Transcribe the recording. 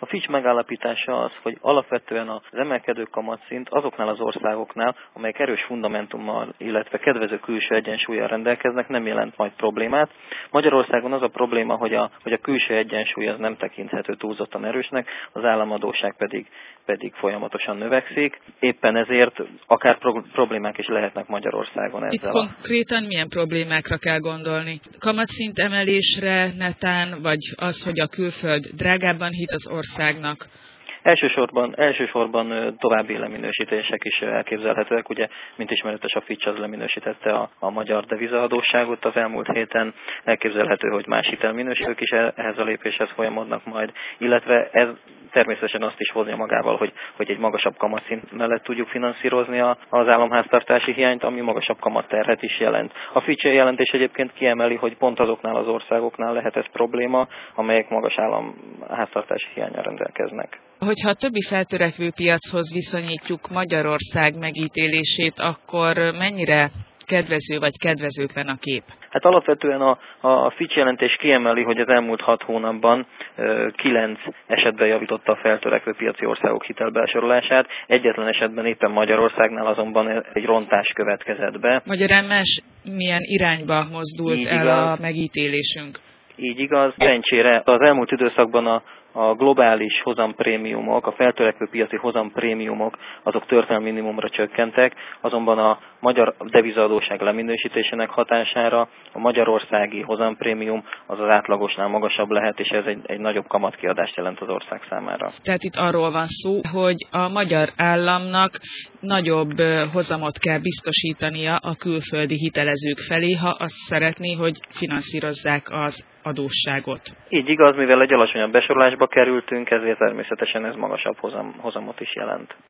A Fitch megállapítása az, hogy alapvetően az emelkedő kamatszint azoknál az országoknál, amelyek erős fundamentummal, illetve kedvező külső egyensúllyal rendelkeznek, nem jelent majd problémát. Magyarországon az a probléma, hogy a külső egyensúly az nem tekinthető túlzottan erősnek, az államadósság pedig folyamatosan növekszik. Éppen ezért akár problémák is lehetnek Magyarországon ezzel. Itt konkrétan milyen problémákra kell gondolni? Kamatszint emelésre netán, vagy az, hogy a külföld drágábban hit az országnak? Elsősorban további leminősítések is elképzelhetőek. Ugye, mint ismeretes, a Fitch az leminősítette a magyar devizaadósságot az elmúlt héten. Elképzelhető, hogy más hitelminősítők is ehhez a lépéshez folyamodnak majd, illetve ez természetesen azt is hozja magával, hogy egy magasabb kamatszint mellett tudjuk finanszírozni az államháztartási hiányt, ami magasabb kamatterhet is jelent. A Fitch jelentés egyébként kiemeli, hogy pont azoknál az országoknál lehet ez probléma, amelyek magas államháztartási hiánnyal rendelkeznek. Hogyha a többi feltörekvő piachoz viszonyítjuk Magyarország megítélését, akkor mennyire kedvező vagy kedvezőtlen a kép? Hát alapvetően a Fitch jelentés kiemeli, hogy az elmúlt 6 hónapban 9 esetben javította a feltörekvő piaci országok hitelbesorolását, egyetlen esetben éppen Magyarországnál azonban egy rontás következett be. Magyarán milyen irányba mozdult el a megítélésünk? Így igaz. Szerencsére az elmúlt időszakban a globális hozamprémiumok, a feltörekvő piaci hozamprémiumok, azok történelmi minimumra csökkentek, azonban a magyar devizaadósság leminősítésének hatására a magyarországi hozamprémium az átlagosnál magasabb lehet, és ez egy nagyobb kamatkiadást jelent az ország számára. Tehát itt arról van szó, hogy a magyar államnak nagyobb hozamot kell biztosítania a külföldi hitelezők felé, ha azt szeretné, hogy finanszírozzák az adósságot. Így igaz, mivel egy alacsonyabb besorolásba kerültünk, ezért természetesen ez magasabb hozamot is jelent.